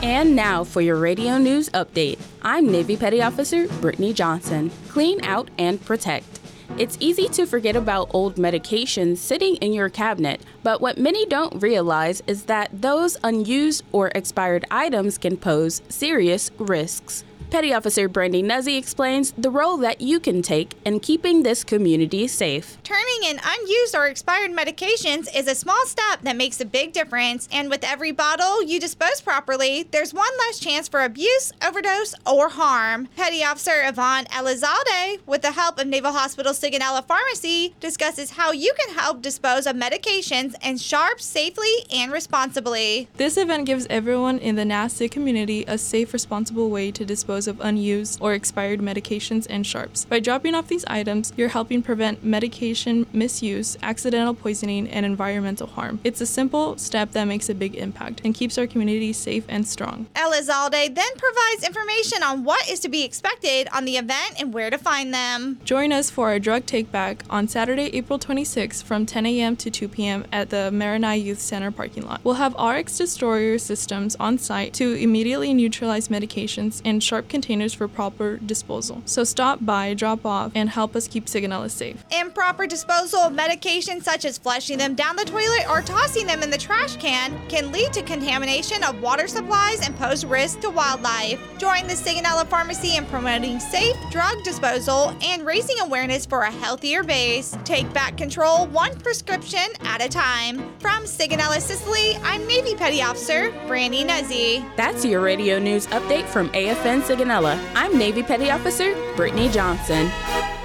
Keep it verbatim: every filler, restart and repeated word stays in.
And now for your radio news update. I'm Navy Petty Officer Brittany Johnson. Clean out and protect. It's easy to forget about old medications sitting in your cabinet, but what many don't realize is that those unused or expired items can pose serious risks. Petty Officer Brandy Nuzzi explains the role that you can take in keeping this community safe. Turning in unused or expired medications is a small step that makes a big difference, and with every bottle you dispose properly, there's one less chance for abuse, overdose, or harm. Petty Officer Yvonne Elizalde, with the help of Naval Hospital Sigonella Pharmacy, discusses how you can help dispose of medications and sharps safely and responsibly. This event gives everyone in the N A S C community a safe, responsible way to dispose of unused or expired medications and sharps. By dropping off these items, you're helping prevent medication misuse, accidental poisoning, and environmental harm. It's a simple step that makes a big impact and keeps our community safe and strong. Elizalde then provides information on what is to be expected on the event and where to find them. Join us for our drug take back on Saturday, April twenty-sixth from ten a.m. to two p.m. at the Maranai Youth Center parking lot. We'll have R X destroyer systems on site to immediately neutralize medications and sharp containers for proper disposal. So stop by, drop off, and help us keep Sigonella safe. Improper disposal of medications such as flushing them down the toilet or tossing them in the trash can can lead to contamination of water supplies and pose risk to wildlife. Join the Sigonella Pharmacy in promoting safe drug disposal and raising awareness for a healthier base. Take back control one prescription at a time. From Sigonella, Sicily, I'm Navy Petty Officer Brandy Nuzzi. That's your radio news update from A F N Sigonella. I'm Navy Petty Officer Brittany Johnson.